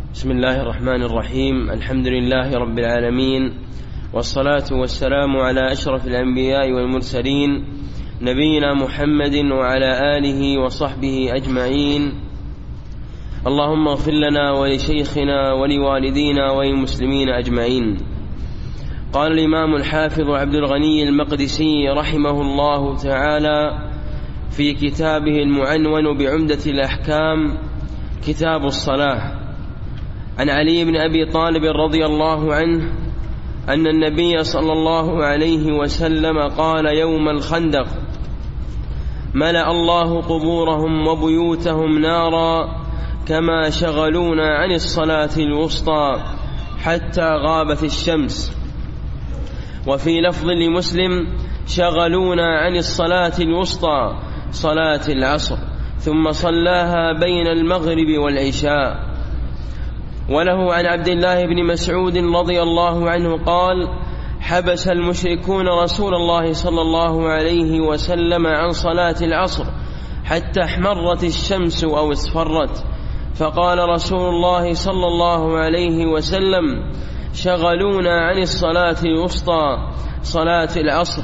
بسم الله الرحمن الرحيم. الحمد لله رب العالمين، والصلاة والسلام على أشرف الأنبياء والمرسلين، نبينا محمد وعلى آله وصحبه أجمعين. اللهم اغفر لنا ولشيخنا ولوالدينا وللمسلمين أجمعين. قال الإمام الحافظ عبد الغني المقدسي رحمه الله تعالى في كتابه المعنون بعمدة الأحكام كتاب الصلاة، عن علي بن أبي طالب رضي الله عنه أن النبي صلى الله عليه وسلم قال يوم الخندق: ملأ الله قبورهم وبيوتهم نارا كما شغلونا عن الصلاة الوسطى حتى غابت الشمس. وفي لفظ لمسلم: شغلونا عن الصلاة الوسطى صلاة العصر ثم صلاها بين المغرب والعشاء. وله عن عبد الله بن مسعود رضي الله عنه قال: حبس المشركون رسول الله صلى الله عليه وسلم عن صلاة العصر حتى احمرت الشمس أو اصفرت، فقال رسول الله صلى الله عليه وسلم: شغلونا عن الصلاة الوسطى صلاة العصر،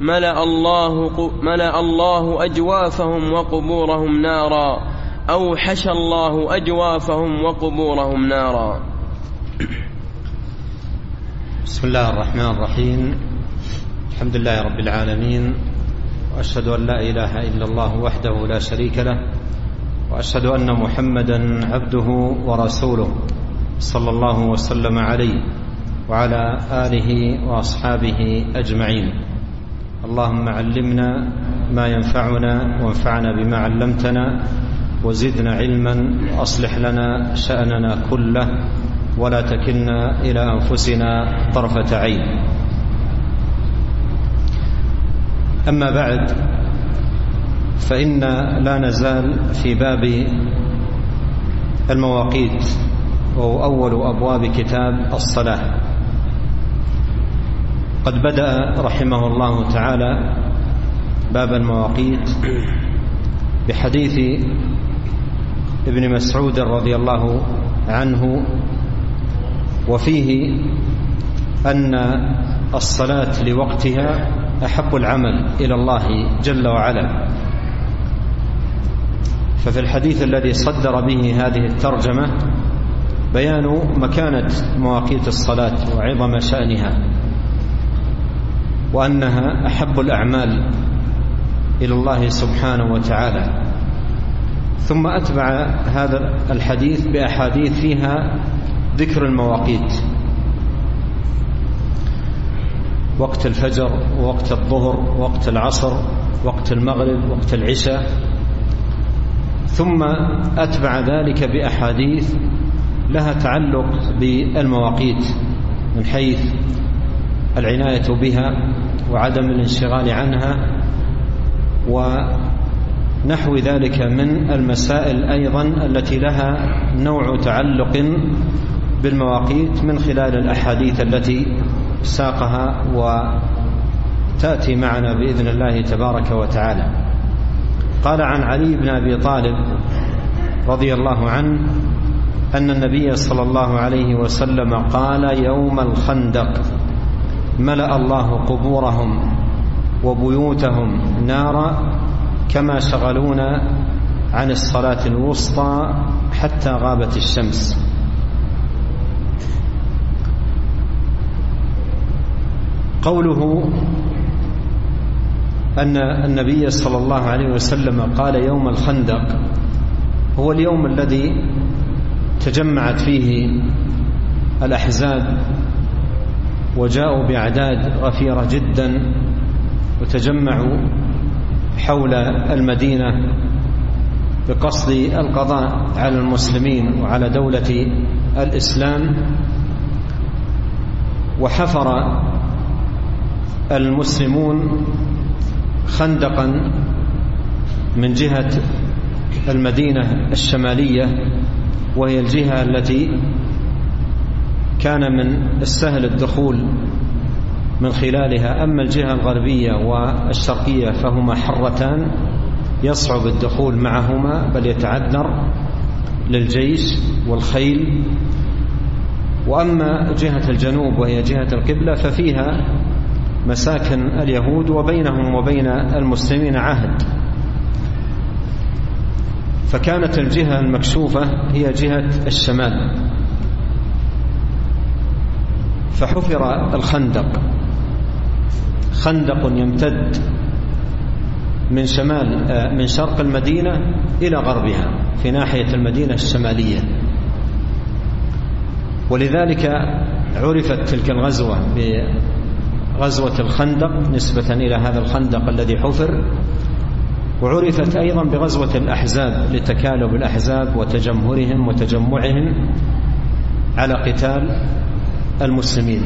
ملأ الله أجوافهم وقبورهم نارا، أو حشى الله أجوافهم وقبورهم نارا. بسم الله الرحمن الرحيم. الحمد لله رب العالمين، وأشهد أن لا إله إلا الله وحده لا شريك له، وأشهد أن محمدا عبده ورسوله صلى الله وسلم عليه وعلى آله وأصحابه أجمعين. اللهم علمنا ما ينفعنا وانفعنا بما علمتنا وزدنا علما، وأصلح لنا شأننا كله ولا تكلنا إلى أنفسنا طرفة عين. أما بعد، فإن لا نزال في باب المواقيت، وهو أول أبواب كتاب الصلاة. قد بدأ رحمه الله تعالى باب المواقيت بحديث ابن مسعود رضي الله عنه، وفيه أن الصلاة لوقتها أحب العمل إلى الله جل وعلا. ففي الحديث الذي صدر به هذه الترجمة بيان مكانة مواقيت الصلاة وعظم شأنها، وأنها أحب الأعمال إلى الله سبحانه وتعالى. ثم أتبع هذا الحديث بأحاديث فيها ذكر المواقيت: وقت الفجر، وقت الظهر، وقت العصر، وقت المغرب، وقت العشاء. ثم أتبع ذلك بأحاديث لها تعلق بالمواقيت من حيث العناية بها وعدم الانشغال عنها، ونحو ذلك من المسائل أيضا التي لها نوع تعلق بالمواقيت من خلال الأحاديث التي ساقها وتأتي معنا بإذن الله تبارك وتعالى. قال عن علي بن أبي طالب رضي الله عنه أن النبي صلى الله عليه وسلم قال يوم الخندق: ملأ الله قبورهم وبيوتهم نارا كما شغلونا عن الصلاة الوسطى حتى غابت الشمس. قوله أن النبي صلى الله عليه وسلم قال يوم الخندق هو اليوم الذي تجمعت فيه الأحزاب وجاءوا بأعداد غفيرة جدا، وتجمعوا حول المدينة بقصد القضاء على المسلمين وعلى دولة الإسلام. وحفر المسلمون خندقا من جهة المدينة الشمالية، وهي الجهة التي كان من السهل الدخول من خلالها. أما الجهة الغربية والشرقية فهما حرتان يصعب الدخول معهما بل يتعذر، للجيش والخيل. وأما جهة الجنوب وهي جهة القبلة ففيها مساكن اليهود وبينهم وبين المسلمين عهد، فكانت الجهة المكشوفة هي جهة الشمال، فحفر الخندق، خندق يمتد من شرق المدينة إلى غربها في ناحية المدينة الشمالية. ولذلك عرفت تلك الغزوة بغزوة الخندق نسبة إلى هذا الخندق الذي حفر، وعرفت أيضا بغزوة الأحزاب لتكالب الأحزاب وتجمهرهم وتجمعهم على قتال المسلمين.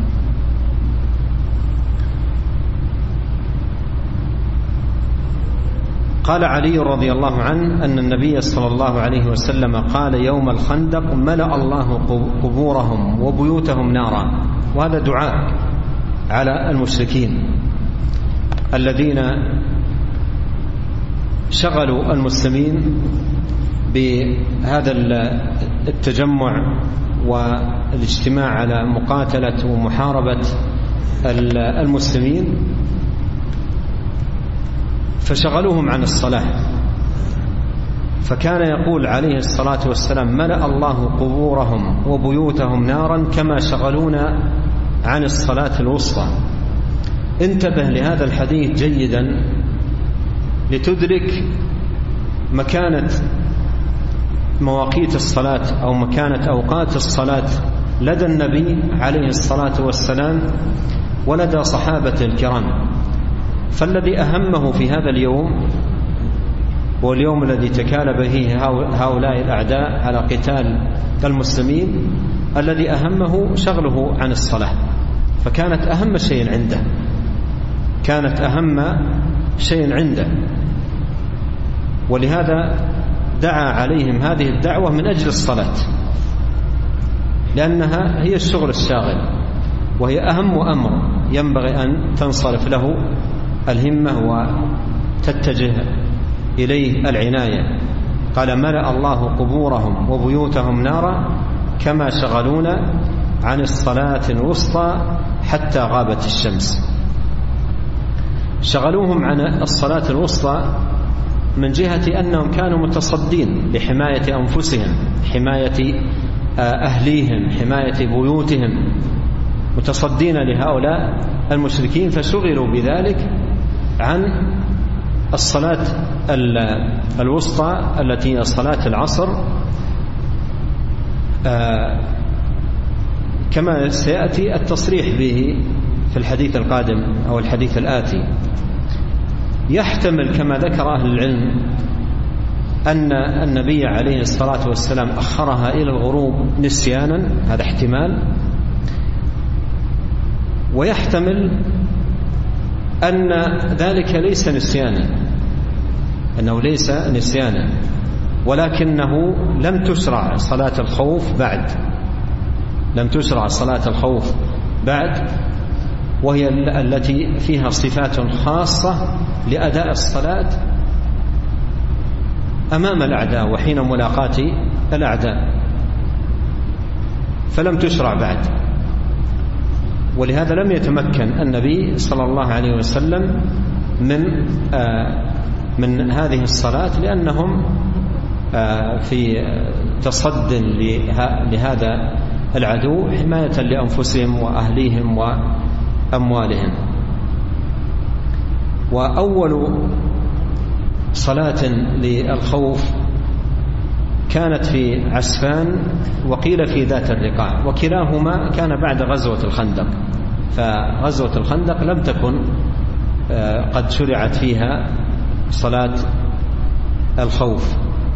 قال علي رضي الله عنه أن النبي صلى الله عليه وسلم قال يوم الخندق ملأ الله قبورهم وبيوتهم نارا. وهذا دعاء على المشركين الذين شغلوا المسلمين بهذا التجمع والاجتماع على مقاتلة ومحاربة المسلمين، فشغلوهم عن الصلاة. فكان يقول عليه الصلاة والسلام ملأ الله قبورهم وبيوتهم نارا كما شغلونا عن الصلاة الوسطى. انتبه لهذا الحديث جيدا لتدرك مكانة مواقيت الصلاة أو مكانة أوقات الصلاة لدى النبي عليه الصلاة والسلام ولدى صحابة الكرام. فالذي أهمه في هذا اليوم واليوم الذي تكالب فيه هؤلاء الأعداء على قتال المسلمين، الذي أهمه شغله عن الصلاة، فكانت أهم شيء عنده، كانت أهم شيء عنده. ولهذا دعا عليهم هذه الدعوة من أجل الصلاة، لأنها هي الشغل الشاغل وهي أهم أمر ينبغي أن تنصرف له الهمة وتتجه إليه العناية. قال ملأ الله قبورهم وبيوتهم نارا كما شغلونا عن الصلاة الوسطى حتى غابت الشمس. شغلوهم عن الصلاة الوسطى من جهة أنهم كانوا متصدين لحماية أنفسهم، حماية أهليهم، حماية بيوتهم، متصدين لهؤلاء المشركين، فشغلوا بذلك عن الصلاة الوسطى التي هي صلاة العصر، كما سيأتي التصريح به في الحديث القادم أو الحديث الآتي. يحتمل كما ذكر أهل العلم أن النبي عليه الصلاة والسلام أخرها إلى الغروب نسيانا، هذا احتمال. ويحتمل أن ذلك ليس نسيانا، أنه ليس نسيانا، ولكنه لم تشرع صلاة الخوف بعد، لم تشرع صلاة الخوف بعد، وهي التي فيها صفات خاصة لأداء الصلاة أمام الأعداء وحين ملاقاة الأعداء، فلم تشرع بعد. ولهذا لم يتمكن النبي صلى الله عليه وسلم من هذه الصلاة، لأنهم في تصد لهذا العدو حماية لأنفسهم وأهليهم وأموالهم. وأول صلاة للخوف كانت في عسفان وقيل في ذات الرقاع، وكلاهما كان بعد غزوة الخندق، فغزوة الخندق لم تكن قد شرعت فيها صلاة الخوف.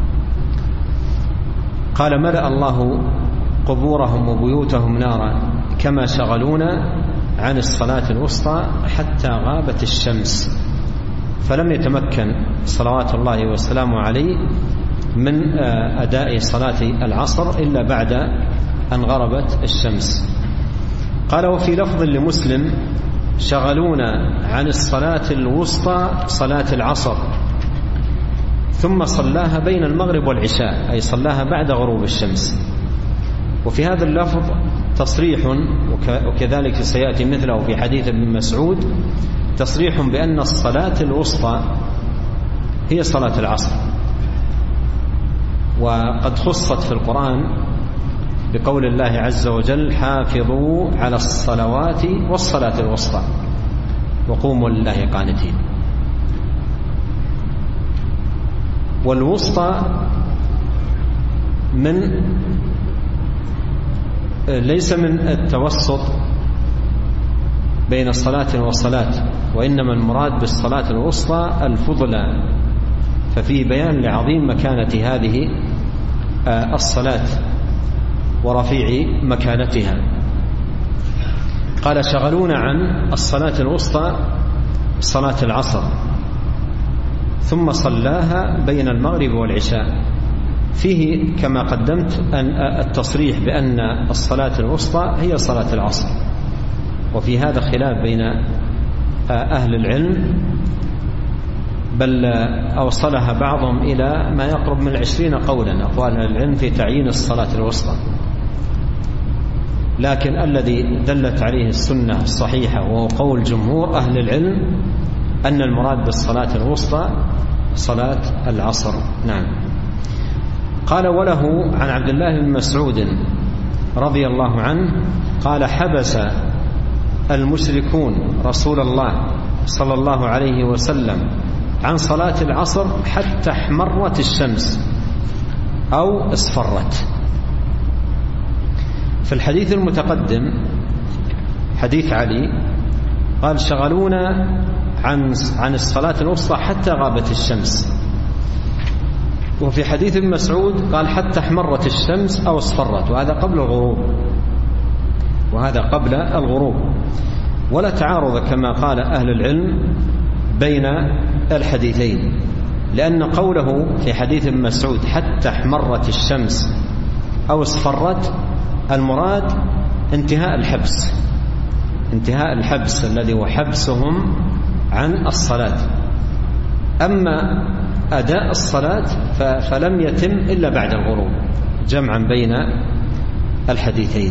قال ملأ الله قبورهم وبيوتهم نارا كما شغلونا عن الصلاة الوسطى حتى غابت الشمس. فلم يتمكن صلوات الله وسلامه عليه من أداء صلاة العصر إلا بعد أن غربت الشمس. قال وفي لفظ لمسلم شغلونا عن الصلاة الوسطى صلاة العصر ثم صلاها بين المغرب والعشاء، أي صلاها بعد غروب الشمس. وفي هذا اللفظ تصريح، وكذلك سيأتي مثله في حديث ابن مسعود، تصريح بأن الصلاة الوسطى هي صلاة العصر، وقد خصت في القرآن بقول الله عز وجل: حافظوا على الصلوات والصلاة الوسطى وقوموا لله قانتين. والوسطى ليس من التوسط بين صلاة وصلاة، وإنما المراد بالصلاة الوسطى الفضلى، ففي بيان لعظيم مكانة هذه الصلاة ورفيع مكانتها. قال: شغلونا عن الصلاة الوسطى صلاة العصر، ثم صلاها بين المغرب والعشاء. فيه كما قدمت أن التصريح بأن الصلاة الوسطى هي صلاة العصر، وفي هذا خلاف بين أهل العلم، بل أوصلها بعضهم إلى ما يقرب من 20 قولا أقوال أهل العلم في تعيين الصلاة الوسطى. لكن الذي دلت عليه السنة الصحيحة وهو قول جمهور أهل العلم أن المراد بالصلاة الوسطى صلاة العصر. نعم. قال: وله عن عبد الله بن مسعود رضي الله عنه قال: حبس المشركون رسول الله صلى الله عليه وسلم عن صلاة العصر حتى احمرت الشمس أو اصفرت. في الحديث المتقدم حديث علي قال: شغلونا عن الصلاة الوسطى حتى غابت الشمس. وفي حديث ابن مسعود قال: حتى احمرت الشمس أو اصفرت، وهذا قبل الغروب. ولا تعارض كما قال أهل العلم بين الحديثين، لأن قوله في حديث ابن مسعود حتى احمرت الشمس أو اصفرت المراد انتهاء الحبس الذي هو حبسهم عن الصلاة. أما أداء الصلاة فلم يتم إلا بعد الغروب، جمعا بين الحديثين.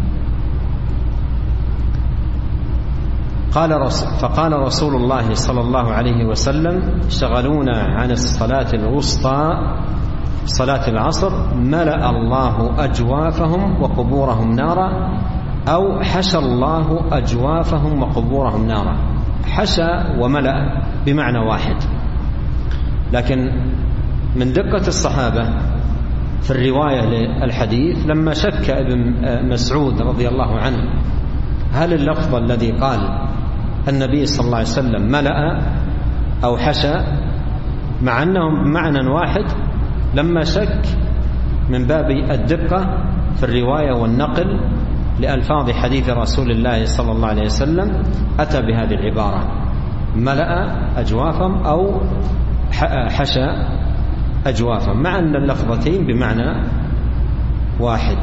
فقال رسول الله صلى الله عليه وسلم: شغلونا عن الصلاة الوسطى صلاة العصر ملأ الله أجوافهم وقبورهم نارا، أو حشى الله أجوافهم وقبورهم نارا. حشى وملأ بمعنى واحد، لكن من دقة الصحابة في الرواية للحديث لما شك ابن مسعود رضي الله عنه هل اللفظ الذي قال النبي صلى الله عليه وسلم ملأ أو حشى مع أنهم بمعنى واحد، لما شك من باب الدقة في الرواية والنقل لألفاظ حديث رسول الله صلى الله عليه وسلم أتى بهذه العبارة: ملأ أجوافهم أو حشى أجوافهم، مع أن اللفظتين بمعنى واحد.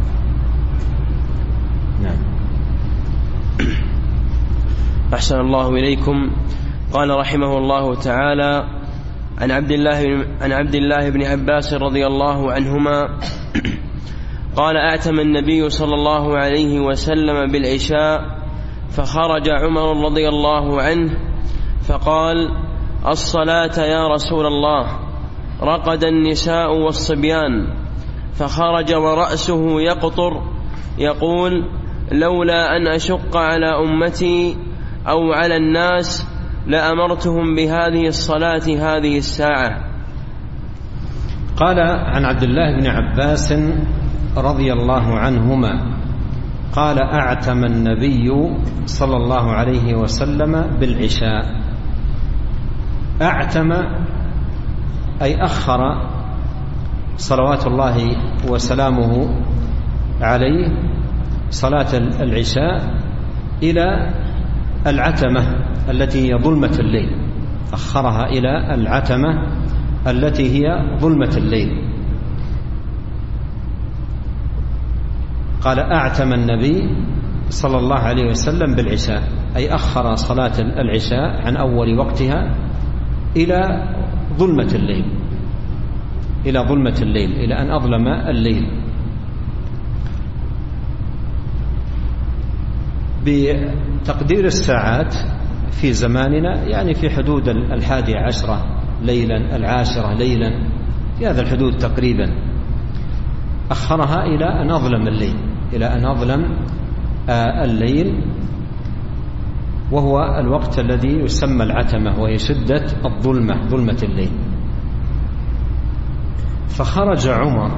نعم. أحسن الله إليكم. قال رحمه الله تعالى: عن عبد الله بن عباس رضي الله عنهما قال: أعتم النبي صلى الله عليه وسلم بالعشاء، فخرج عمر رضي الله عنه فقال: الصلاة يا رسول الله. رقد النساء والصبيان، فخرج ورأسه يقطر يقول: لولا أن أشق على أمتي أو على الناس لأمرتهم بهذه الصلاة هذه الساعة. قال عن عبد الله بن عباس رضي الله عنهما قال: أعتم النبي صلى الله عليه وسلم بالعشاء. أعتم أي أخر صلوات الله وسلامه عليه صلاة العشاء إلى العتمة التي هي ظلمة الليل، أخرها إلى العتمة التي هي ظلمة الليل. قال: أعتم النبي صلى الله عليه وسلم بالعشاء، أي أخر صلاة العشاء عن أول وقتها إلى ظلمة الليل، إلى ظلمة الليل، إلى أن أظلم الليل. بتقدير الساعات في زماننا يعني في حدود 11 ليلا 10 ليلا، في هذا الحدود تقريبا، أخرها إلى أن أظلم الليل، إلى أن أظلم الليل، وهو الوقت الذي يسمى العتمة، وهي شدة الظلمة، ظلمة الليل. فخرج عمر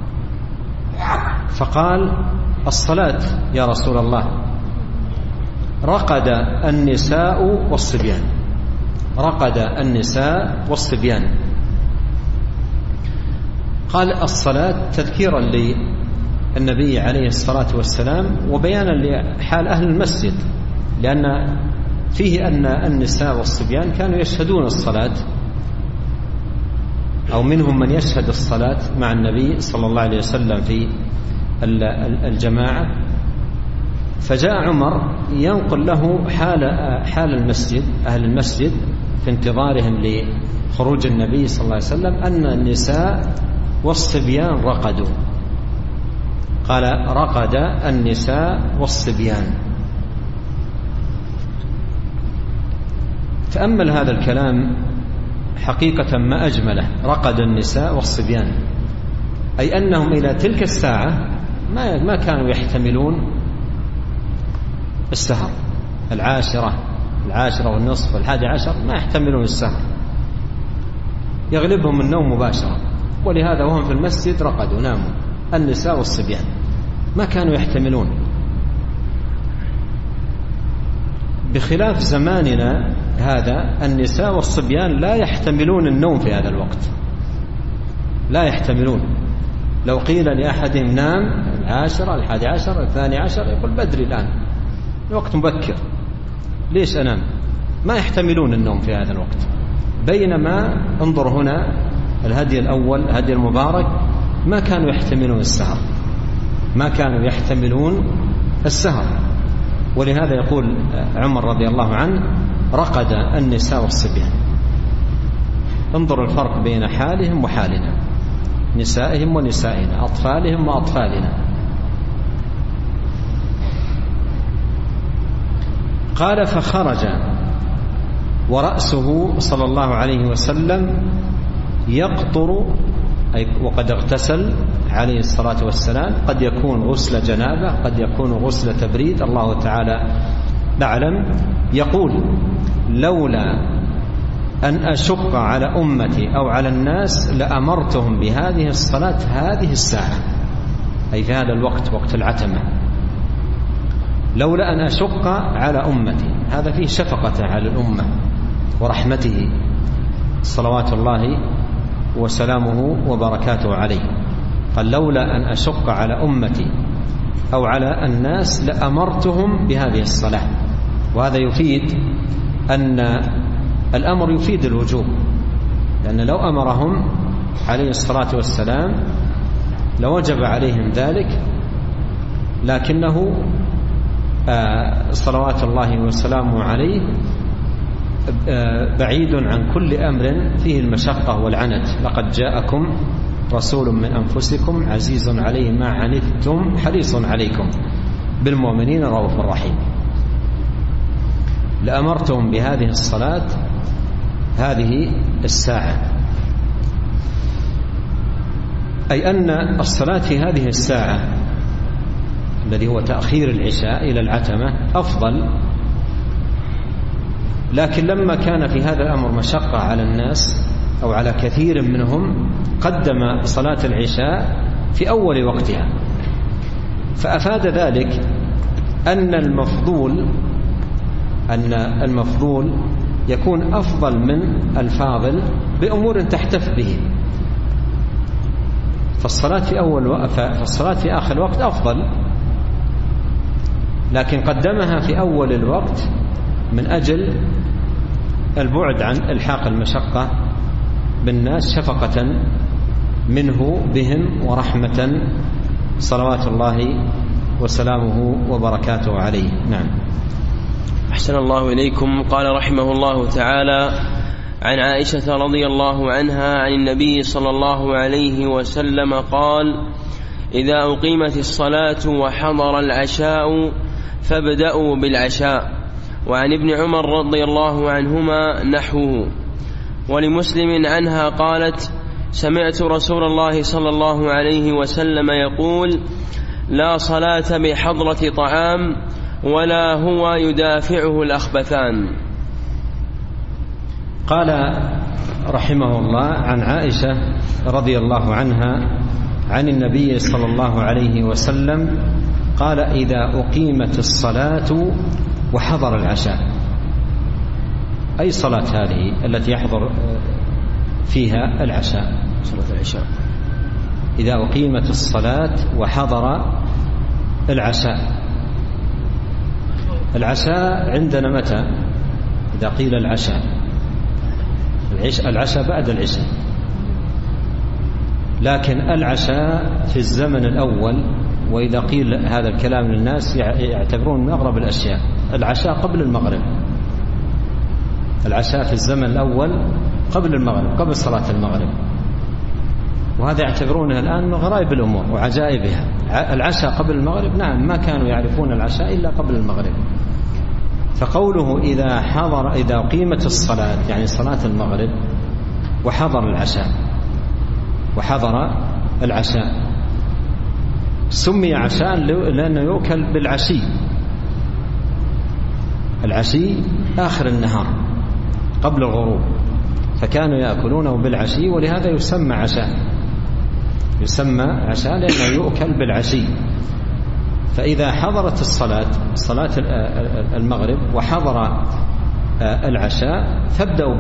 فقال: الصلاة يا رسول الله. رقد النساء والصبيان، رقد النساء والصبيان. قال الصلاة تذكيرا للنبي عليه الصلاة والسلام وبيانا لحال أهل المسجد، لأن فيه أن النساء والصبيان كانوا يشهدون الصلاة، أو منهم من يشهد الصلاة مع النبي صلى الله عليه وسلم في الجماعة. فجاء عمر ينقل له حال المسجد، أهل المسجد في انتظارهم لخروج النبي صلى الله عليه وسلم، أن النساء والصبيان رقدوا. قال: رقد النساء والصبيان. تأمل هذا الكلام حقيقة ما أجمله، رقد النساء والصبيان، أي أنهم إلى تلك الساعة ما كانوا يحتملون السهر. 10 والنصف 11 ما يحتملون السهر، يغلبهم النوم مباشرة، ولهذا وهم في المسجد رقدوا، ناموا النساء والصبيان، ما كانوا يحتملون. بخلاف زماننا هذا، النساء والصبيان لا يحتملون النوم في هذا الوقت، لا يحتملون. لو قيل لأحدهم نام 10 11 12 يقول بدري الآن، الوقت مبكر، ليش أنام؟ ما يحتملون النوم في هذا الوقت. بينما انظر هنا الهدي الأول، الهدي المبارك، ما كانوا يحتملون السهر، ما كانوا يحتملون السهر. ولهذا يقول عمر رضي الله عنه: رقد النساء والصبيان. انظر الفرق بين حالهم وحالنا، نسائهم ونسائنا، أطفالهم وأطفالنا. قال: فخرج ورأسه صلى الله عليه وسلم يقطر، أي وقد اغتسل عليه الصلاة والسلام، قد يكون غسل جنابة، قد يكون غسل تبريد، الله تعالى أعلم. يقول: لولا أن أشق على أمتي أو على الناس لأمرتهم بهذه الصلاة هذه الساعة، أي في هذا الوقت، وقت العتمة. لولا أن أشق على أمتي، هذا فيه شفقة على الأمة ورحمته صلوات الله وسلامه وبركاته عليه. قال: لولا أن أشق على أمتي أو على الناس لأمرتهم بهذه الصلاة. وهذا يفيد أن الأمر يفيد الوجوب، لأن لو أمرهم عليه الصلاة والسلام لوجب عليهم ذلك، لكنه صلوات الله وسلامه عليه بعيد عن كل أمر فيه المشقة والعنت. لقد جاءكم رسول من أنفسكم عزيز عليه ما عنتم حريص عليكم بالمؤمنين رؤوف رحيم. لأمرتهم بهذه الصلاة هذه الساعة، أي أن الصلاة في هذه الساعة الذي هو تأخير العشاء إلى العتمة أفضل. لكن لما كان في هذا الأمر مشقة على الناس أو على كثير منهم، قدم صلاة العشاء في أول وقتها. فأفاد ذلك أن المفضول يكون أفضل من الفاضل بأمور تحتف به. فالصلاة في آخر الوقت أفضل، لكن قدمها في أول الوقت من أجل البعد عن إلحاق المشقة بالناس، شفقة منه بهم ورحمة صلوات الله وسلامه وبركاته عليه. نعم. أحسن الله إليكم. قال رحمه الله تعالى: عن عائشة رضي الله عنها عن النبي صلى الله عليه وسلم قال: إذا أقيمت الصلاة وحضر العشاء فابدأوا بالعشاء. وعن ابن عمر رضي الله عنهما نحوه. ولمسلم عنها قالت: سمعت رسول الله صلى الله عليه وسلم يقول: لا صلاة بحضرة طعام ولا هو يدافعه الأخبثان. قال رحمه الله عن عائشة رضي الله عنها عن النبي صلى الله عليه وسلم قال: إذا أقيمت الصلاة وحضر العشاء. أي صلاة هذه التي يحضر فيها العشاء؟ صلاة العشاء. إذا أقيمت الصلاة وحضر العشاء. العشاء عندنا متى؟ إذا قيل العشاء بعد العشاء، لكن العشاء في الزمن الأول، وإذا قيل هذا الكلام للناس يعتبرون من أغرب الأشياء. العشاء قبل المغرب، العشاء في الزمن الأول قبل المغرب، قبل صلاة المغرب، وهذا يعتبرونه الآن من غرائب الأمور وعجائبها. العشاء قبل المغرب، نعم، ما كانوا يعرفون العشاء إلا قبل المغرب. فقوله إذا قيمت الصلاة يعني صلاة المغرب وحضر العشاء سمي عشاء لأنه يؤكل بالعشي. العشي آخر النهار قبل الغروب، فكانوا يأكلونه بالعشي، ولهذا يسمى عشاء لأنه يؤكل بالعشي. فإذا حضرت صلاة المغرب وحضر العشاء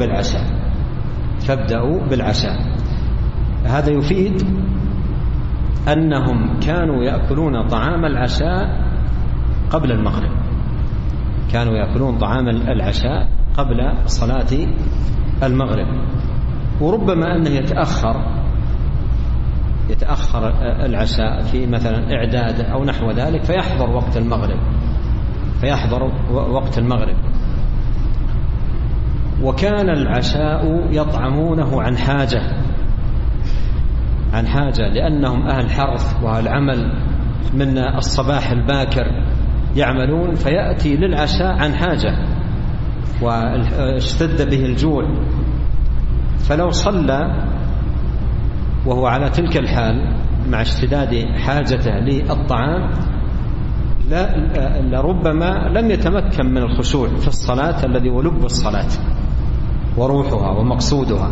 فابدأوا بالعشاء. هذا يفيد أنهم كانوا يأكلون طعام العشاء قبل المغرب، كانوا يأكلون طعام العشاء قبل صلاة المغرب. وربما أنه يتأخر العشاء في مثلا إعداد أو نحو ذلك، فيحضر وقت المغرب. وكان العشاء يطعمونه عن حاجة لأنهم أهل حرث وأهل عمل من الصباح الباكر يعملون، فيأتي للعشاء عن حاجة واشتد به الجوع، فلو صلى وهو على تلك الحال مع اشتداد حاجته للطعام لربما لم يتمكن من الخشوع في الصلاة الذي هو لب الصلاة وروحها ومقصودها.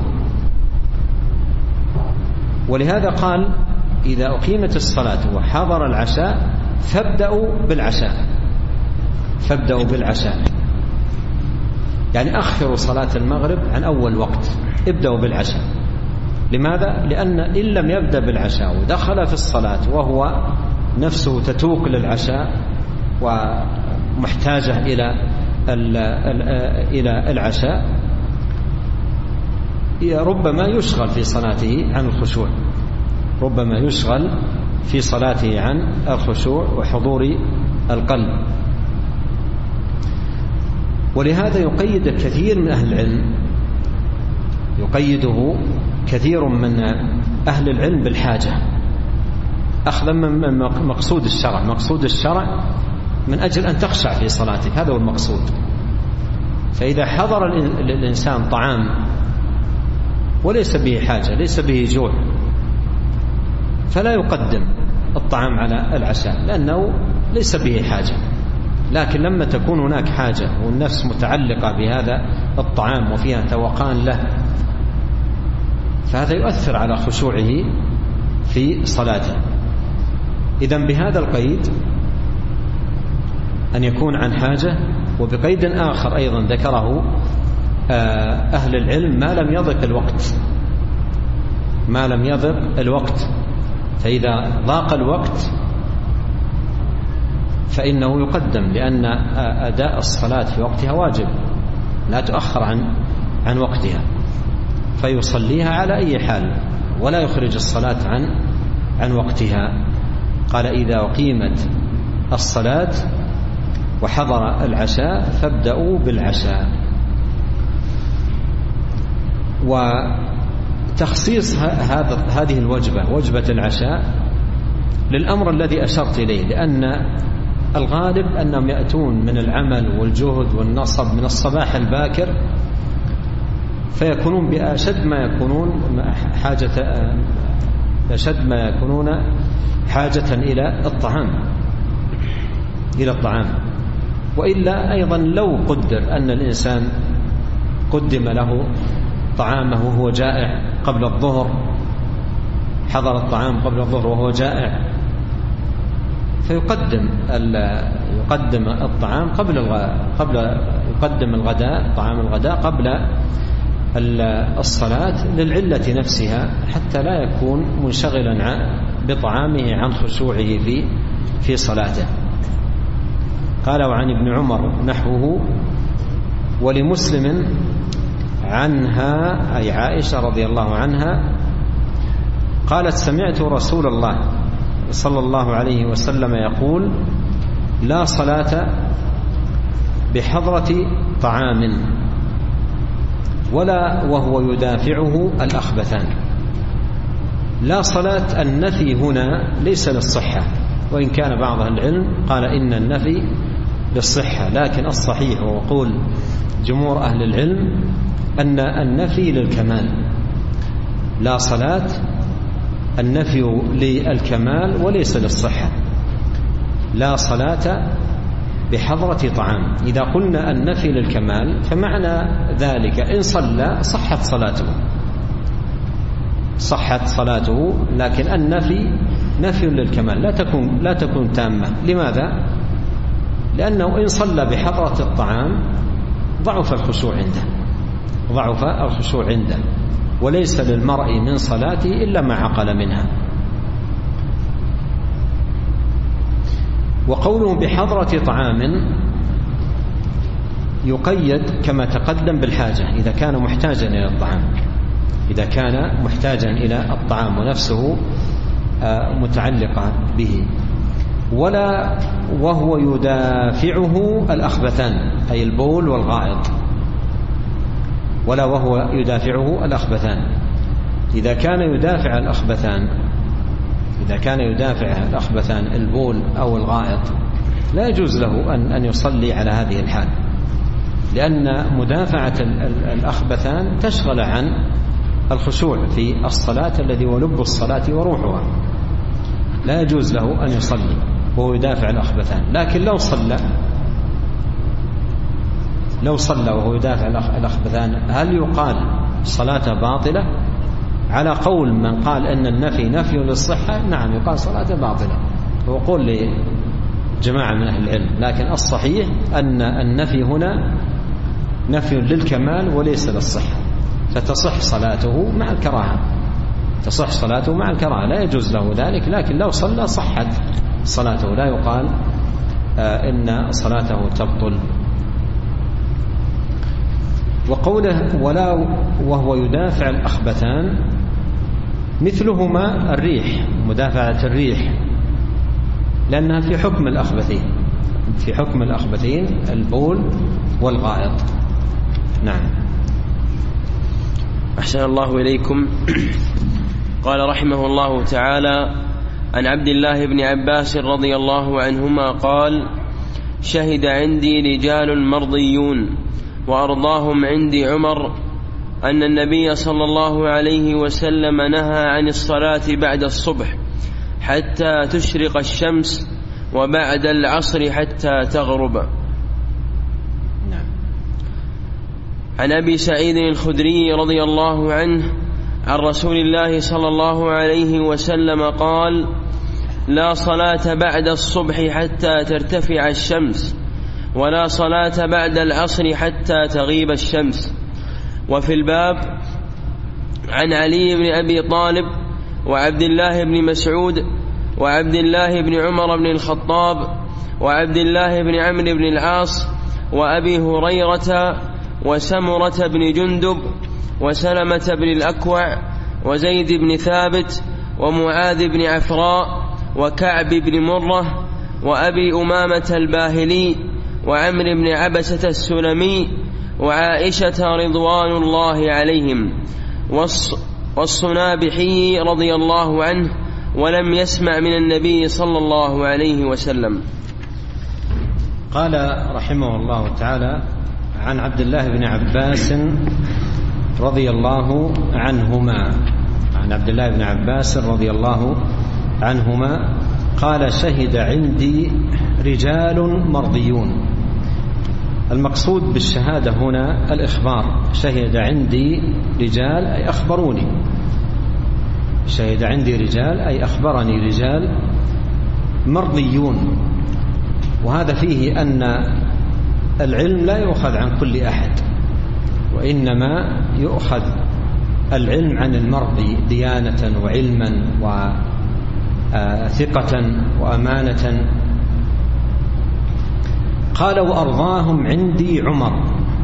ولهذا قال: إذا أقيمت الصلاة وحضر العشاء فابدأوا بالعشاء، يعني أخروا صلاة المغرب عن أول وقت، ابدأوا بالعشاء. لماذا؟ لأن إن لم يبدأ بالعشاء ودخل في الصلاة وهو نفسه تتوق للعشاء ومحتاجة إلى العشاء، ربما يشغل في صلاته عن الخشوع، وحضور القلب. ولهذا يقيد كثير من أهل العلم، يقيده كثير من أهل العلم بالحاجة، أخذا من مقصود الشرع من أجل أن تخشع في صلاتك، هذا هو المقصود. فإذا حضر الإنسان طعام وليس به حاجة، ليس به جوع، فلا يقدم الطعام على العشاء لأنه ليس به حاجة. لكن لما تكون هناك حاجة والنفس متعلقة بهذا الطعام وفيها توقان له، فهذا يؤثر على خشوعه في صلاته. إذن بهذا القيد أن يكون عن حاجة. وبقيد آخر أيضا ذكره أهل العلم: ما لم يضق الوقت، فإذا ضاق الوقت فإنه يقدم، لأن أداء الصلاة في وقتها واجب لا تؤخر عن وقتها، فيصليها على أي حال ولا يخرج الصلاة عن وقتها. قال: إذا أقيمت الصلاة وحضر العشاء فابدأوا بالعشاء. وتخصيص هذه الوجبة وجبة العشاء للأمر الذي أشرت إليه، لأن الغالب أنهم يأتون من العمل والجهد والنصب من الصباح الباكر، فيكونون بأشد ما يكونون حاجة إلى الطعام. وإلا أيضا لو قدر أن الإنسان قدم له طعامه وهو جائع قبل الظهر، حضر الطعام قبل الظهر وهو جائع، فيقدم الطعام يقدم الغداء، طعام الغداء قبل الصلاة للعلة نفسها، حتى لا يكون منشغلا بطعامه عن خشوعه في صلاته. قال: وعن ابن عمر نحوه. ولمسلم عنها أي عائشة رضي الله عنها قالت: سمعت رسول الله صلى الله عليه وسلم يقول: لا صلاة بحضرة طعام ولا وهو يدافعه الأخبثان. لا صلاة، النفي هنا ليس للصحة، وإن كان بعض العلم قال إن النفي للصحة، لكن الصحيح وقول جمهور أهل العلم أن النفي للكمال. لا صلاة النفي للكمال وليس للصحة. لا صلاة بحضرة طعام، إذا قلنا النفي للكمال فمعنى ذلك إن صلى صحت صلاته، لكن النفي نفي للكمال لا تكون تامة. لماذا؟ لأنه إن صلى بحضرة الطعام ضعف الخشوع عنده، وليس للمرء من صلاته إلا ما عقل منها. وقوله بحضرة طعام يقيد كما تقدم بالحاجة، إذا كان محتاجا إلى الطعام ونفسه متعلقة به. ولا وهو يدافعه الأخبثان أي البول والغائط. ولا وهو يدافعه الأخبثان، إذا كان يدافع الأخبثان البول أو الغائط لا يجوز له أن يصلي على هذه الحال، لأن مدافعة الأخبثان تشغل عن الخشوع في الصلاة الذي هو لب الصلاة وروحها. لا يجوز له أن يصلي وهو يدافع الأخبثان. لكن لو صلى وهو يدافع الأخبثان هل يقال صلاة باطلة؟ على قول من قال أن النفي نفي للصحة، نعم يقال صلاة باطلة، هو قول لجماعة من أهل العلم. لكن الصحيح أن النفي هنا نفي للكمال وليس للصحة، فتصح صلاته مع الكراهة، لا يجوز له ذلك. لكن لو صلى صحت صلاته، لا يقال إن صلاته تبطل. وقوله ولا وهو يدافع الأخبثان مثلهما الريح، مدافعة الريح، لأنها في حكم الأخبثين البول والغائط. نعم. أحسن الله إليكم. قال رحمه الله تعالى: عن عبد الله بن عباس رضي الله عنهما قال: شهد عندي رجال مرضيون وأرضاهم عندي عمر أن النبي صلى الله عليه وسلم نهى عن الصلاة بعد الصبح حتى تشرق الشمس وبعد العصر حتى تغرب. عن أبي سعيد الخدري رضي الله عنه عن رسول الله صلى الله عليه وسلم قال: لا صلاة بعد الصبح حتى ترتفع الشمس، ولا صلاة بعد العصر حتى تغيب الشمس. وفي الباب عن علي بن أبي طالب وعبد الله بن مسعود وعبد الله بن عمر بن الخطاب وعبد الله بن عمرو بن العاص وأبي هريرة وسمرة بن جندب وسلمة بن الأكوع وزيد بن ثابت ومعاذ بن عفراء وكعب بن مرة وأبي أمامة الباهلي وعمر بن عبسة السلمي وعائشة رضوان الله عليهم، والصنابحي رضي الله عنه، ولم يسمع من النبي صلى الله عليه وسلم. قال رحمه الله تعالى: عن عبد الله بن عباس رضي الله عنهما، عن عبد الله بن عباس رضي الله عنهما قال: شهد عندي رجال مرضيون. المقصود بالشهادة هنا الإخبار. شهد عندي رجال أي أخبروني، شهد عندي رجال أي أخبرني رجال مرضيون. وهذا فيه أن العلم لا يؤخذ عن كل أحد، وإنما يؤخذ العلم عن المرضي ديانة وعلما وثقة وأمانة. قال: وأرضاهم عندي عمر.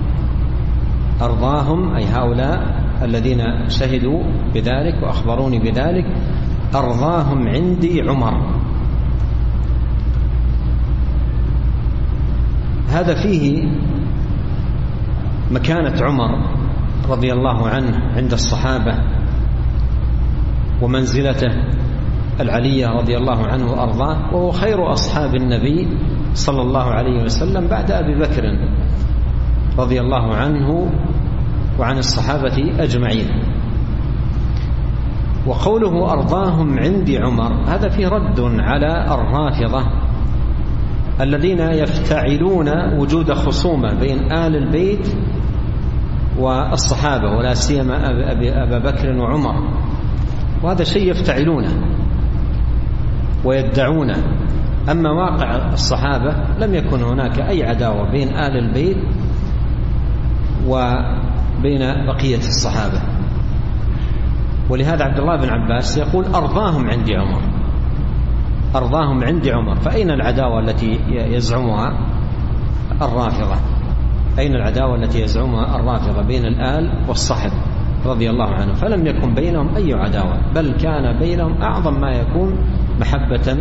أرضاهم أي هؤلاء الذين شهدوا بذلك وأخبروني بذلك، أرضاهم عندي عمر. هذا فيه مكانة عمر رضي الله عنه عند الصحابة، ومنزلته العلية رضي الله عنه وأرضاه، وهو خير أصحاب النبي صلى الله عليه وسلم بعد أبي بكر رضي الله عنه وعن الصحابة أجمعين. وقوله أرضاهم عندي عمر هذا فيه رد على الرافضة الذين يفتعلون وجود خصومة بين آل البيت والصحابة، ولا سيما أبا بكر وعمر، وهذا شيء يفتعلونه ويدعونه. أما واقع الصحابة لم يكن هناك أي عداوة بين آل البيت وبين بقية الصحابة. ولهذا عبد الله بن عباس يقول: أرضاهم عندي عمر، أرضاهم عندي عمر. فأين العداوة التي يزعمها الرافضة؟ أين العداوة التي يزعمها الرافضة بين الآل والصحب رضي الله عنه؟ فلم يكن بينهم أي عداوة، بل كان بينهم أعظم ما يكون محبة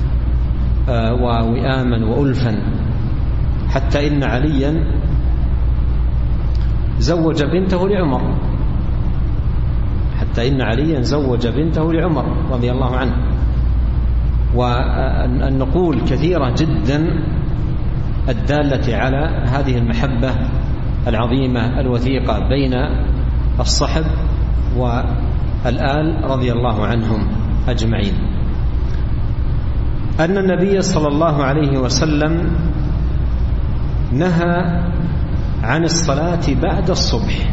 ووئاما وألفا، حتى إن عليا زوج بنته لعمر، حتى إن عليا زوج بنته لعمر رضي الله عنه. والنقول كثيرة جدا الدالة على هذه المحبة العظيمة الوثيقة بين الصحب والآل رضي الله عنهم أجمعين. أن النبي صلى الله عليه وسلم نهى عن الصلاة بعد الصبح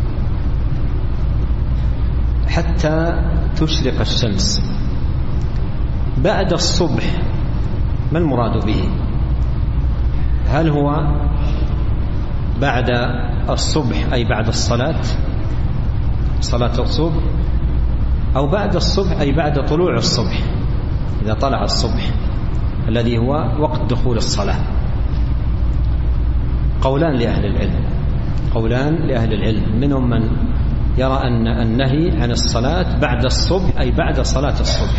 حتى تشرق الشمس. بعد الصبح ما المراد به؟ هل هو بعد الصبح أي بعد الصلاة، صلاة الصبح، أو بعد الصبح أي بعد طلوع الصبح، إذا طلع الصبح الذي هو وقت دخول الصلاة؟ قولان لأهل العلم، قولان لأهل العلم. منهم من يرى أن النهي عن الصلاة بعد الصبح أي بعد صلاة الصبح،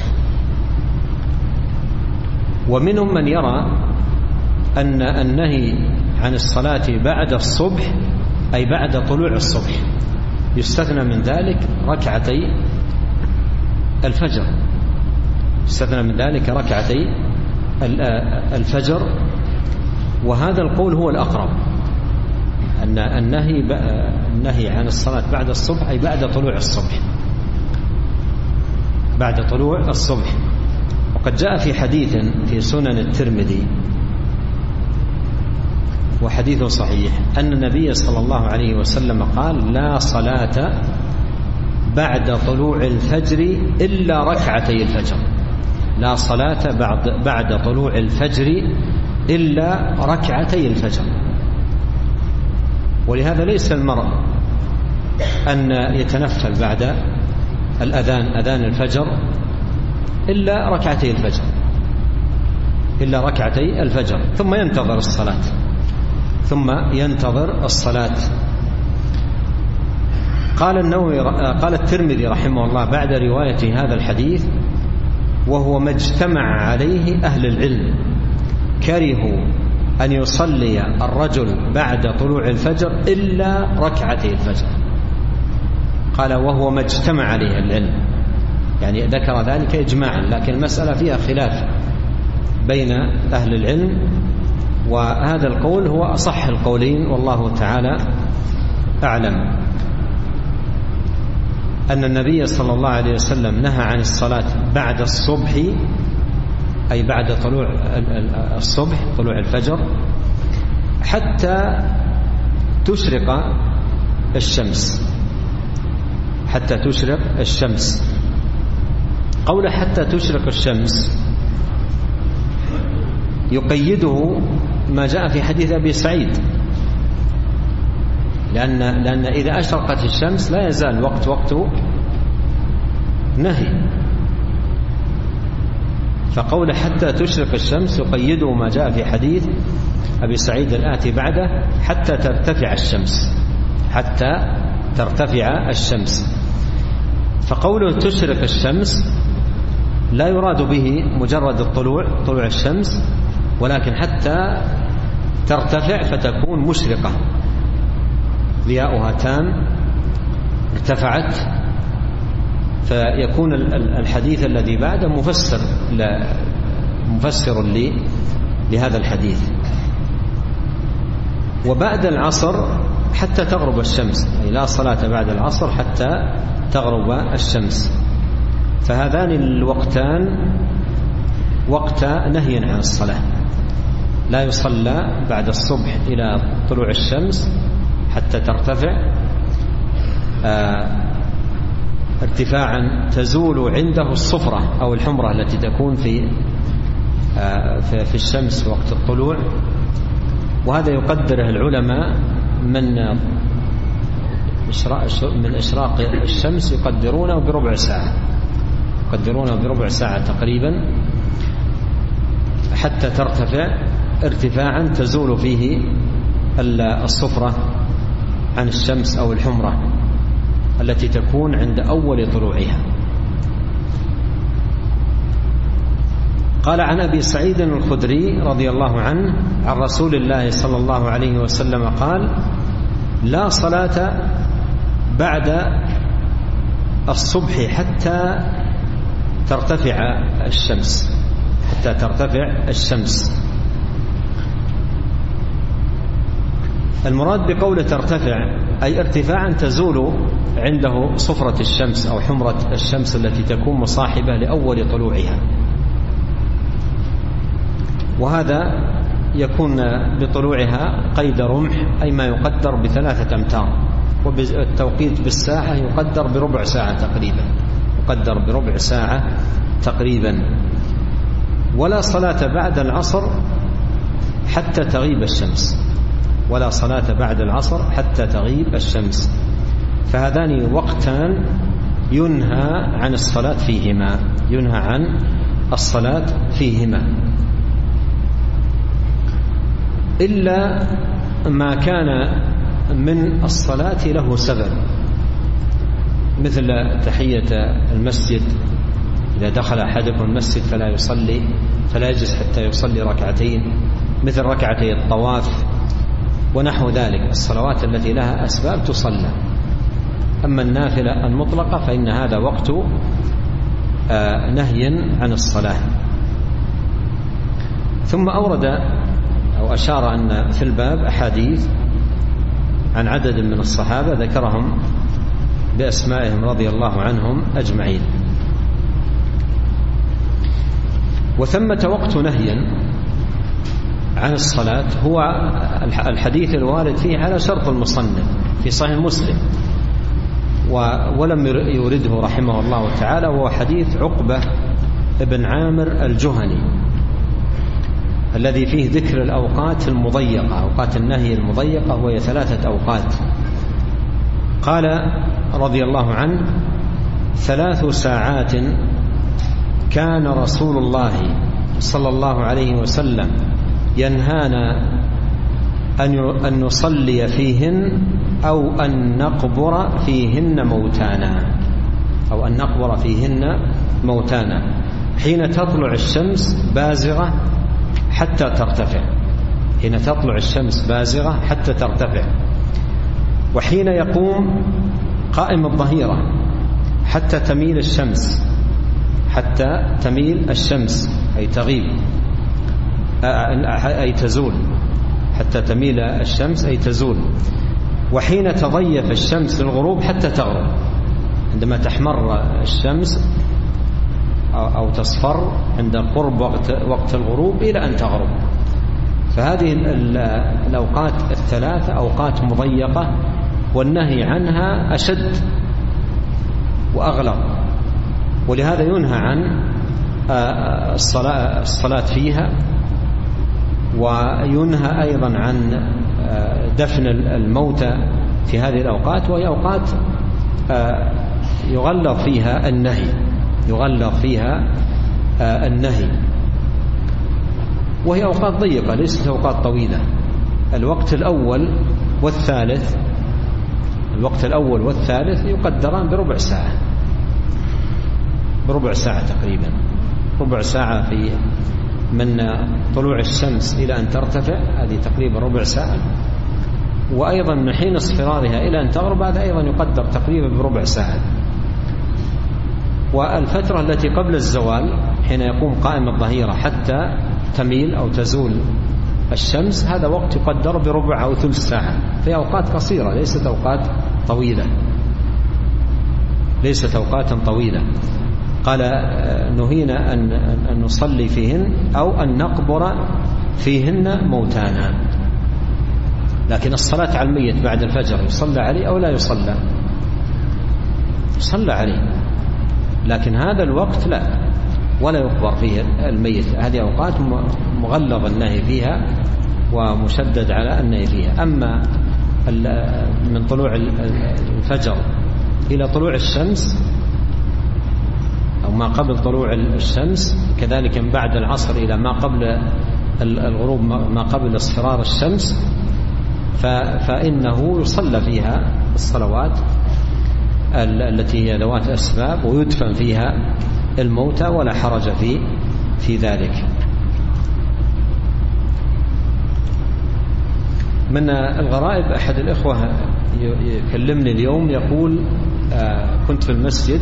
ومنهم من يرى أن النهي عن الصلاة بعد الصبح أي بعد طلوع الصبح، يستثنى من ذلك ركعتي الفجر، يستثنى من ذلك ركعتي الفجر. وهذا القول هو الأقرب، أن النهي عن الصلاة بعد الصبح أي بعد طلوع الصبح، بعد طلوع الصبح. وقد جاء في حديث في سنن الترمذي وحديث صحيح أن النبي صلى الله عليه وسلم قال: لا صلاة بعد طلوع الفجر إلا ركعتي الفجر. لا صلاة بعد طلوع الفجر إلا ركعتي الفجر. ولهذا ليس المرء أن يتنفل بعد الأذان، أذان الفجر، إلا ركعتي الفجر، إلا ركعتي الفجر، ثم ينتظر الصلاة، ثم ينتظر الصلاة. قال الترمذي رحمه الله بعد رواية هذا الحديث: وهو ما اجتمع عليه أهل العلم، كرهوا أن يصلي الرجل بعد طلوع الفجر إلا ركعتي الفجر. قال وهو ما اجتمع عليه العلم، يعني ذكر ذلك إجماعا، لكن المسألة فيها خلاف بين أهل العلم، وهذا القول هو أصح القولين والله تعالى أعلم. أن النبي صلى الله عليه وسلم نهى عن الصلاة بعد الصبح، أي بعد طلوع الصبح طلوع الفجر، حتى تشرق الشمس، حتى تشرق الشمس. قول حتى تشرق الشمس يقيده ما جاء في حديث أبي سعيد، لأن إذا أشرقت الشمس لا يزال وقت نهي، فقول حتى تشرق الشمس يقيده ما جاء في حديث أبي سعيد الآتي بعده حتى ترتفع الشمس، حتى ترتفع الشمس. فقوله تشرق الشمس لا يراد به مجرد طلوع الشمس، ولكن حتى ترتفع فتكون مشرقة، ضياؤها تام، ارتفعت، فيكون الحديث الذي بعده مفسر لهذا الحديث. وبعد العصر حتى تغرب الشمس، أي لا صلاة بعد العصر حتى تغرب الشمس. فهذان الوقتان وقت نهي عن الصلاة، لا يصلى بعد الصبح إلى طلوع الشمس حتى ترتفع ارتفاعا تزول عنده الصفرة أو الحمرة التي تكون في الشمس وقت الطلوع، وهذا يقدره العلماء من إشراق الشمس يقدرونه بربع ساعة تقريبا، حتى ترتفع ارتفاعا تزول فيه الصفرة عن الشمس أو الحمرة التي تكون عند أول طلوعها. قال عن أبي سعيد الخدري رضي الله عنه عن رسول الله صلى الله عليه وسلم قال: لا صلاة بعد الصبح حتى ترتفع الشمس. المراد بقول ترتفع أي ارتفاعا تزول عنده صفرة الشمس أو حمرة الشمس التي تكون مصاحبة لأول طلوعها، وهذا يكون بطلوعها قيد رمح، أي ما يقدر ب3 أمتار، والتوقيت بالساعة يقدر بربع ساعة تقريبا. ولا صلاة بعد العصر حتى تغيب الشمس، فهذان وقتان ينهى عن الصلاة فيهما، إلا ما كان من الصلاة له سبب، مثل تحية المسجد، إذا دخل أحدكم المسجد فلا يجلس حتى يصلي ركعتين، مثل ركعتي الطواف ونحو ذلك، الصلوات التي لها أسباب تصلى. أما النافلة المطلقة فإن هذا وقت نهي عن الصلاة. ثم أورد أو أشار أن في الباب أحاديث عن عدد من الصحابة ذكرهم بأسمائهم رضي الله عنهم أجمعين. وثمة وقت نهي عن الصلاة هو الحديث الوارد فيه على شرط المصنف في صحيح مسلم، ولم يورده رحمه الله تعالى، وهو حديث عقبة بن عامر الجهني الذي فيه ذكر الأوقات المضيقة، أوقات النهي المضيقة، وهي 3 أوقات. قال رضي الله عنه: 3 ساعات كان رسول الله صلى الله عليه وسلم ينهانا أن نصلي فيهن أو أن نقبر فيهن موتانا حين تطلع الشمس بازغة حتى ترتفع، حين تطلع الشمس بازغة حتى ترتفع، وحين يقوم قائم الظهيرة حتى تميل الشمس أي تغيب أي تزول، حتى تميل الشمس أي تزول. وحين تضيف الشمس للغروب حتى تغرب، عندما تحمر الشمس أو تصفر عند قرب وقت الغروب إلى أن تغرب. فهذه الأوقات الثلاث أوقات مضيقة، والنهي عنها أشد وأغلظ، ولهذا ينهى عن الصلاة فيها، وينهى أيضا عن دفن الموتى في هذه الأوقات، وهي أوقات يغلظ فيها النهي، وهي أوقات ضيقة ليست أوقات طويلة. الوقت الأول والثالث يقدران بربع ساعة تقريبا، ربع ساعة في من طلوع الشمس إلى أن ترتفع، هذه تقريبا ربع ساعة، وأيضا من حين اصفرارها إلى أن تغرب هذا أيضا يقدر تقريبا بربع ساعة. والفترة التي قبل الزوال حين يقوم قائم الظهيرة حتى تميل أو تزول الشمس، هذا وقت يقدر بربع أو ثلث ساعة، في أوقات قصيرة ليست أوقات طويلة. قال نهينا أن نصلي فيهن أو أن نقبر فيهن موتانا. لكن الصلاة على الميت بعد الفجر يصلى عليه أو لا يصلى؟ يصلى عليه، لكن هذا الوقت لا، ولا يقبر فيه الميت. هذه أوقات مغلظ النهي فيها ومشدد على النهي فيها. أما من طلوع الفجر إلى طلوع الشمس أو ما قبل طلوع الشمس، كذلك من بعد العصر إلى ما قبل الغروب، ما قبل اصفرار الشمس، فإنه يصلى فيها الصلوات التي هي ذوات أسباب، ويدفن فيها الموتى، ولا حرج في ذلك. من الغرائب أحد الإخوة يكلمني اليوم يقول كنت في المسجد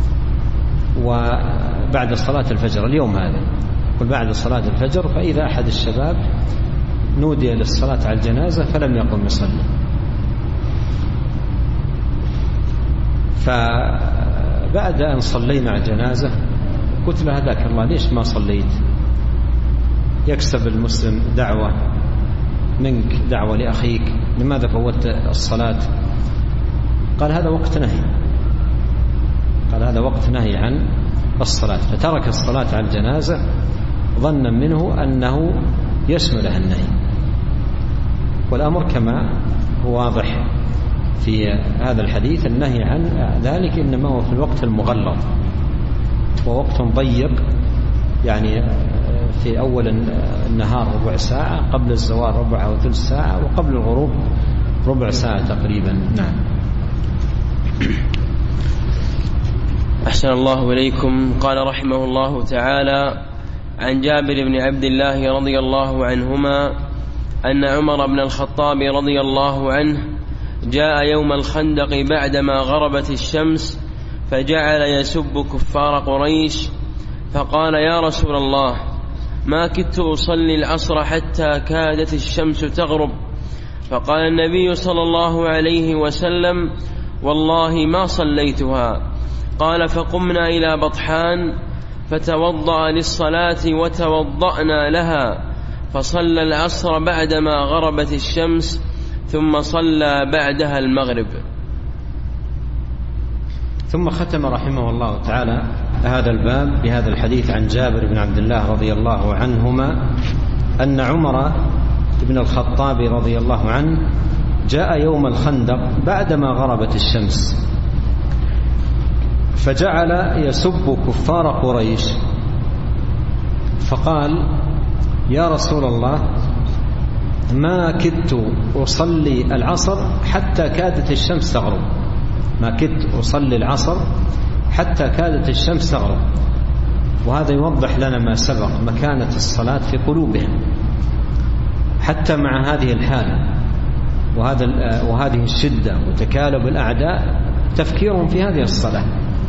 وبعد صلاة الفجر اليوم هذا، بعد صلاة الفجر، فإذا أحد الشباب نودي للصلاة على الجنازة فلم يقم يصلي، فبعد أن صلينا على الجنازة قلت له هداك الله ليش ما صليت؟ يكسب المسلم دعوة منك، دعوة لأخيك، لماذا فوتت الصلاة؟ قال هذا وقت نهي عن الصلاة، فترك الصلاة على الجنازة ظنا منه أنه يشملها النهي، والأمر كما هو واضح في هذا الحديث النهي عن ذلك إنما هو في الوقت المغلظ، ووقت ضيق، يعني في أول النهار ربع ساعة، قبل الزوال ربع أو ثلث ساعة، وقبل الغروب ربع ساعة تقريبا. نعم. أحسن الله إليكم. قال رحمه الله تعالى: عن جابر بن عبد الله رضي الله عنهما أن عمر بن الخطاب رضي الله عنه جاء يوم الخندق بعدما غربت الشمس، فجعل يسب كفار قريش، فقال: يا رسول الله، ما كدت أصلي العصر حتى كادت الشمس تغرب. فقال النبي صلى الله عليه وسلم: والله ما صليتها. قال: فقمنا إلى بطحان فتوضأ للصلاة وتوضأنا لها، فصلى العصر بعدما غربت الشمس، ثم صلى بعدها المغرب. ثم ختم رحمه الله تعالى هذا الباب بهذا الحديث عن جابر بن عبد الله رضي الله عنهما أن عمر بن الخطاب رضي الله عنه جاء يوم الخندق بعدما غربت الشمس، فجعل يسب كفار قريش، فقال: يا رسول الله، ما كدت أصلي العصر حتى كادت الشمس تغرب، ما كدت أصلي العصر حتى كادت الشمس تغرب. وهذا يوضح لنا ما سبق مكانة الصلاة في قلوبهم، حتى مع هذه الحالة وهذه الشدة وتكالب الأعداء تفكيرهم في هذه الصلاة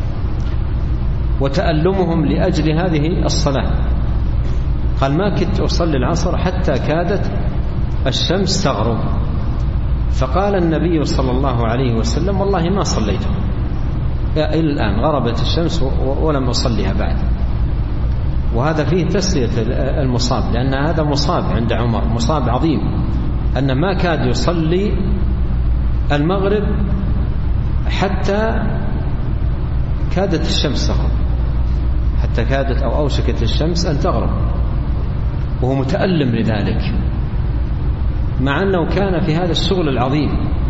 وتألمهم لأجل هذه الصلاة. قال ما كنت أصلي العصر حتى كادت الشمس تغرب، فقال النبي صلى الله عليه وسلم والله ما صليته إلى الآن، غربت الشمس ولم أصليها بعد. وهذا فيه تسلية المصاب، لأن هذا مصاب عند عمر، مصاب عظيم، أن ما كاد يصلي المغرب حتى كادت الشمس تغرب، حتى كادت أو أوشكت الشمس أن تغرب، وهو متألم لذلك، مع أنه كان في هذا الشغل العظيم.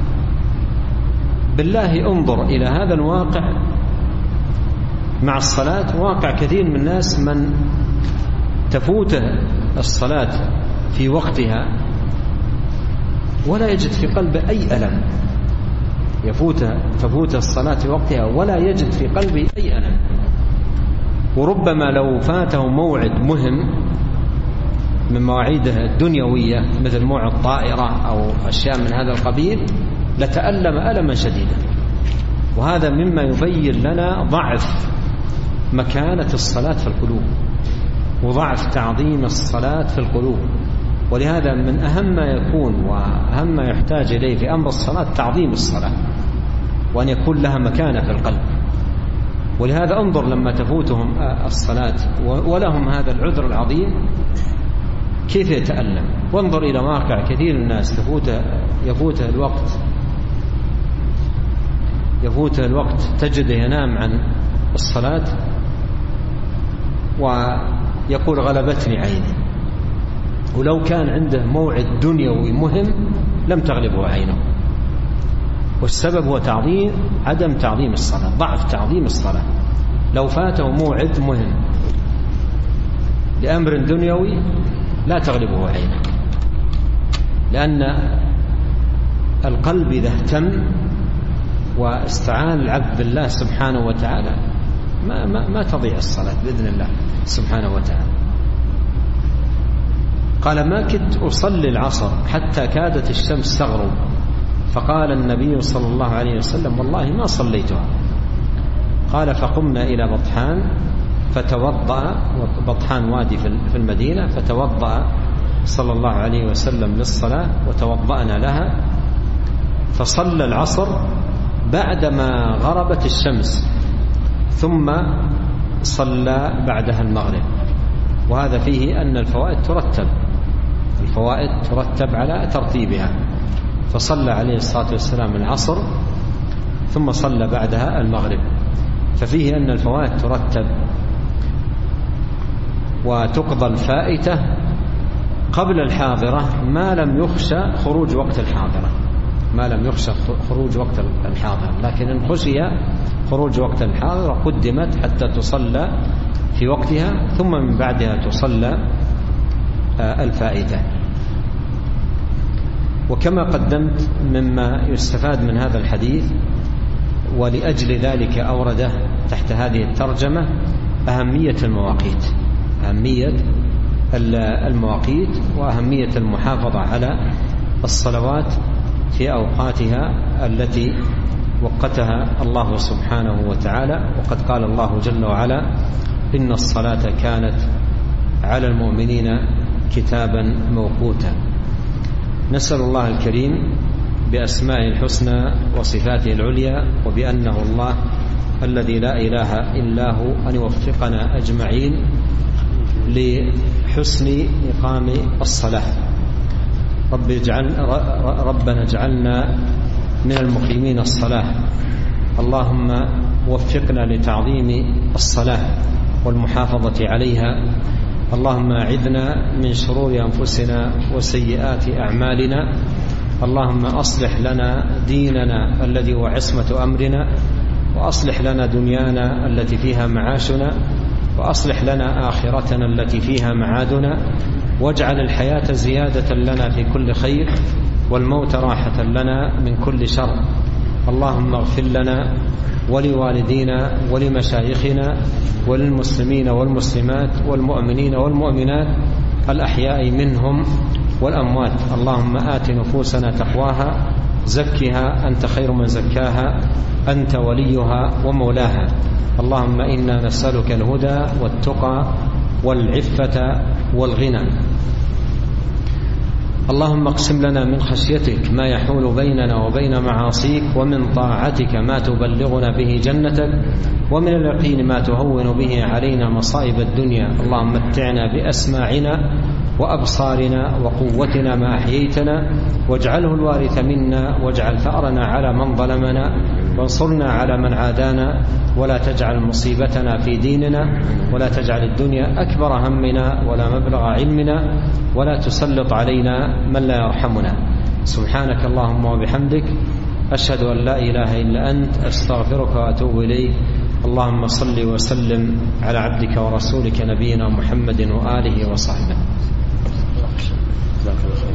بالله انظر إلى هذا الواقع مع الصلاة، واقع كثير من الناس من تفوته الصلاة في وقتها ولا يجد في قلبه أي ألم، تفوته الصلاة في وقتها ولا يجد في قلبه أي ألم. وربما لو فاته موعد مهم من مواعيده الدنيوية مثل موعد طائرة أو أشياء من هذا القبيل لتألم ألما شديدا. وهذا مما يبين لنا ضعف مكانة الصلاة في القلوب وضعف تعظيم الصلاة في القلوب. ولهذا من أهم ما يكون وأهم ما يحتاج إليه في أمر الصلاة تعظيم الصلاة، وأن يكون لها مكانة في القلب. ولهذا انظر لما تفوتهم الصلاة ولهم هذا العذر العظيم كيف يتألم. وانظر إلى واقع كثير من الناس يفوته الوقت تجده ينام عن الصلاة ويقول غلبتني عيني، ولو كان عنده موعد دنيوي مهم لم تغلبه عينه. والسبب هو عدم تعظيم الصلاة، ضعف تعظيم الصلاة. لو فاته موعد مهم لأمر دنيوي لا تغلبه عينه، لأن القلب إذا اهتم واستعان العبد بالله سبحانه وتعالى ما تضيع الصلاة بإذن الله سبحانه وتعالى. قال ما كنت أصلي العصر حتى كادت الشمس تغرب، فقال النبي صلى الله عليه وسلم والله ما صليتها. قال فقمنا إلى بطحان فتوضأ، بطحان وادي في المدينة، فتوضأ صلى الله عليه وسلم للصلاة وتوضأنا لها، فصلى العصر بعدما غربت الشمس، ثم صلى بعدها المغرب. وهذا فيه أن الفوائد ترتب على ترتيبها، فصلى عليه الصلاة والسلام العصر ثم صلى بعدها المغرب، ففيه أن الفوائد ترتب وتقضى الفائتة قبل الحاضرة ما لم يخشى خروج وقت الحاضرة، لكن إن خشي خروج وقت الحاضرة قدمت حتى تصلى في وقتها، ثم من بعدها تصلى الفائتة. وكما قدمت مما يستفاد من هذا الحديث، ولأجل ذلك أورده تحت هذه الترجمة أهمية المواقيت وأهمية المحافظة على الصلوات في أوقاتها التي وقتها الله سبحانه وتعالى. وقد قال الله جل وعلا إن الصلاة كانت على المؤمنين كتابا موقوتا. نسأل الله الكريم بأسمائه الحسنى وصفاته العليا وبأنه الله الذي لا إله إلا هو أن يوفقنا أجمعين لحسن إقام الصلاة. ربنا اجعلنا من المقيمين الصلاة. اللهم وفقنا لتعظيم الصلاة والمحافظة عليها. اللهم أعذنا من شرور أنفسنا وسيئات أعمالنا. اللهم أصلح لنا ديننا الذي هو عصمة أمرنا، وأصلح لنا دنيانا التي فيها معاشنا، وأصلح لنا آخرتنا التي فيها معادنا، واجعل الحياة زيادة لنا في كل خير والموت راحة لنا من كل شر. اللهم اغفر لنا ولوالدينا ولمشايخنا وللمسلمين والمسلمات والمؤمنين والمؤمنات الأحياء منهم والأموات. اللهم آت نفوسنا تقواها زكها أنت خير من زكاها أنت وليها ومولاها. اللهم إنا نسألك الهدى والتقى والعفة والغنى. اللهم اقسم لنا من خشيتك ما يحول بيننا وبين معاصيك، ومن طاعتك ما تبلغنا به جنتك، ومن اليقين ما تهون به علينا مصائب الدنيا. اللهم متعنا بأسماعنا وأبصارنا وقوتنا ما أحييتنا، واجعله الوارث منا، واجعل ثأرنا على من ظلمنا، وانصرنا على من عادانا، ولا تجعل مصيبتنا في ديننا، ولا تجعل الدنيا أكبر همنا ولا مبلغ علمنا، ولا تسلط علينا من لا يرحمنا. سبحانك اللهم وبحمدك، أشهد أن لا إله إلا أنت، أستغفرك وأتوب إليك. اللهم صل وسلم على عبدك ورسولك نبينا محمد وآله وصحبه.